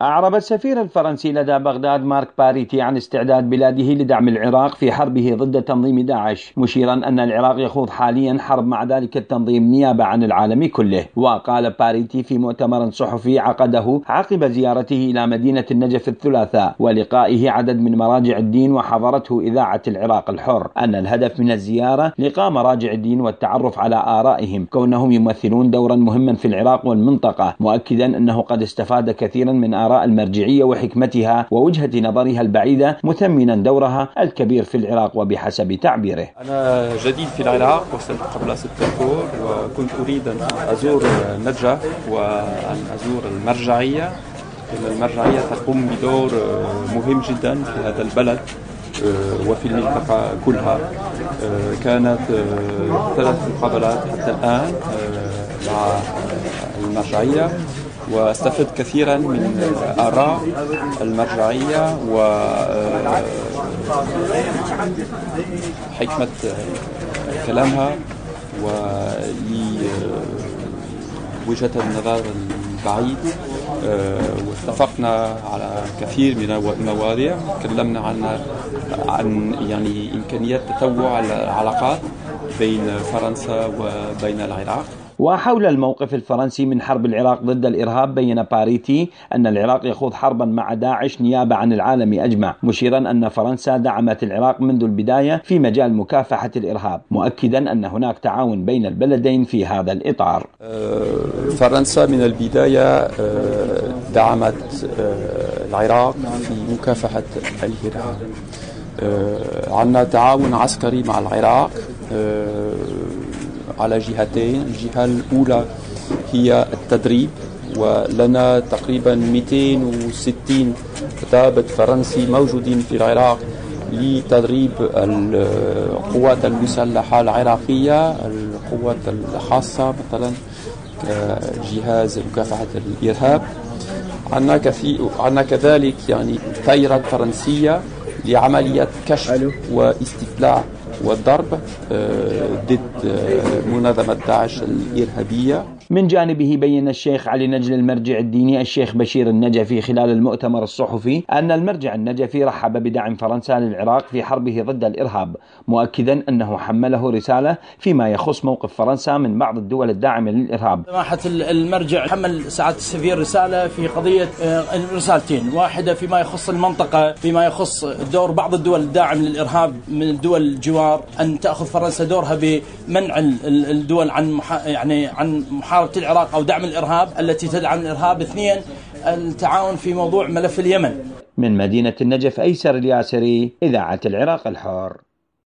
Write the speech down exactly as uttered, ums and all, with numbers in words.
أعرب السفير الفرنسي لدى بغداد مارك باريتي عن استعداد بلاده لدعم العراق في حربه ضد تنظيم داعش، مشيرا أن العراق يخوض حاليا حرب مع ذلك التنظيم نيابة عن العالم كله. وقال باريتي في مؤتمر صحفي عقده عقب زيارته إلى مدينة النجف الثلاثاء ولقائه عدد من مراجع الدين وحضرته إذاعة العراق الحر أن الهدف من الزيارة لقاء مراجع الدين والتعرف على آرائهم كونهم يمثلون دورا مهما في العراق والمنطقة، مؤكدا أنه قد استفاد كثيرا من آراء المرجعية وحكمتها ووجهة نظرها البعيدة، مثمنا دورها الكبير في العراق وبحسب تعبيره. أنا جديد في العراق، وصلت قبل ستة شهور وكنت أريد أن أزور النجف وأن أزور المرجعية. المرجعية تقوم بدور مهم جدا في هذا البلد وفي المنطقة كلها. كانت ثلاث مقابلات حتى الآن مع المرجعية، واستفدت كثيرا من آراء المرجعية وحكمة كلامها ولوجهة النظر البعيد. واتفقنا على كثير من المواضيع، تكلمنا عن عن يعني إمكانية تطوع العلاقات بين فرنسا وبين العراق. وحول الموقف الفرنسي من حرب العراق ضد الإرهاب، بين باريتي أن العراق يخوض حربا مع داعش نيابة عن العالم أجمع، مشيرا أن فرنسا دعمت العراق منذ البداية في مجال مكافحة الإرهاب، مؤكدا أن هناك تعاون بين البلدين في هذا الإطار. فرنسا من البداية دعمت العراق في مكافحة الإرهاب. عندنا تعاون عسكري مع العراق على جهتين. الجهة الأولى هي التدريب، ولنا تقريبا مئتين وستين ضابط فرنسي موجودين في العراق لتدريب القوات المسلحة العراقية، القوات الخاصة مثلا كجهاز مكافحة الإرهاب. عندنا كثير عندنا كذلك يعني طائرات فرنسية لعمليات كشف واستطلاع والضرب ضد منظمة داعش الإرهابية. من جانبه بين الشيخ علي نجل المرجع الديني الشيخ بشير النجفي خلال المؤتمر الصحفي أن المرجع النجفي رحب بدعم فرنسا للعراق في حربه ضد الإرهاب، مؤكدا أنه حمله رسالة فيما يخص موقف فرنسا من بعض الدول الداعمة للإرهاب. سماحة المرجع حمل سعادة السفير رسالة في قضية رسالتين، واحدة فيما يخص المنطقة، فيما يخص دور بعض الدول الداعمة للإرهاب من الدول الجوار، أن تأخذ فرنسا دورها بمنع الدول عن يعني عن محاربة العراق أو دعم الإرهاب التي تدعم الإرهاب. اثنين، التعاون في موضوع ملف اليمن. من مدينة النجف، أيسر الياسري، إذاعة العراق الحر.